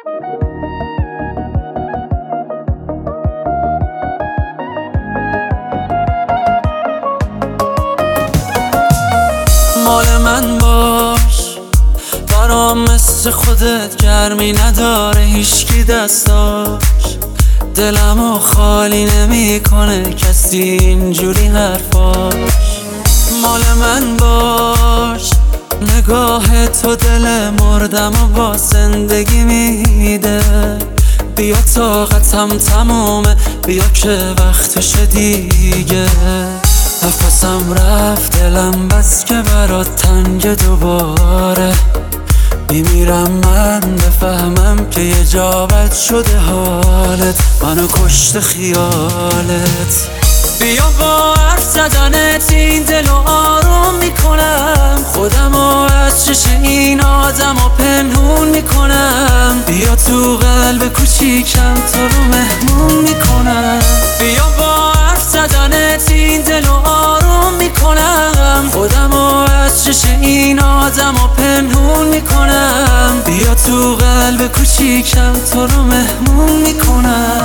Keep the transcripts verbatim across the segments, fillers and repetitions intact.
مال من باش، برام مثل خودت گرمی نداره هیچکی دستاش. دلمو خالی نمیکنه کسی اینجوری حرفاش. مال من باش، نگاه تو دل مردم و با زندگی میده. بیا طاقتم تمومه، بیا که وقتشه دیگه. نفسم رفت دلم بس که برات تنگ دوباره. میمیرم من بفهمم که یه جا بد شده حالت، منو کشت خیالت. بیا با حرف زدنت این دلو آروم میکنم، خودمو از چش این آدمو پنهون میکنم. بیا تو قلب کوچیکم تو رو مهمون میکنم. بیا با حرف زدنت این دلو آروم میکنم، خودمو از چش این آدمو پنهون میکنم. بیا تو قلب کوچیکم تو رو مهمون میکنم.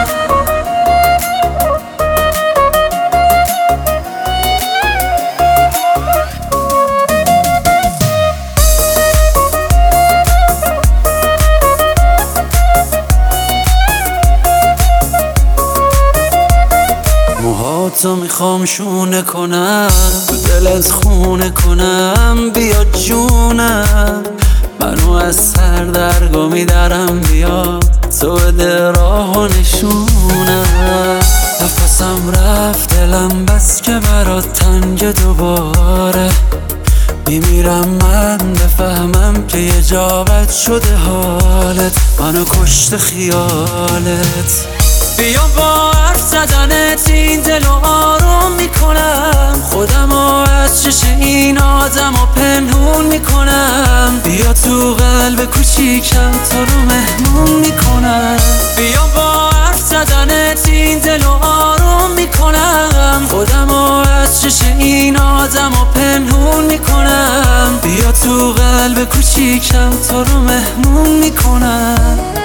موهاتو میخوام شونه کنم، تو دلت خونه کنم. بیا جونم، منو از سر درگا میدارم. بیا تو بده راه و نشونم. نفسم رفت دلم بس که برات تنگ دوباره. میمیرم من بفهمم که یه جا بد شده حالت، منو کشت خیالت. بیا با حرف زدنت این دلو آروم میکنم، خودمو از چش این آدمو پنهون میکنم. بیا تو قلب کوچیکم تو رو مهمون میکنم. بیا با حرف زدنت این دلو آروم میکنم، خودمو از چش این آدمو پنهون میکنم. بیا تو قلب کوچیکم تو رو مهمون میکنم.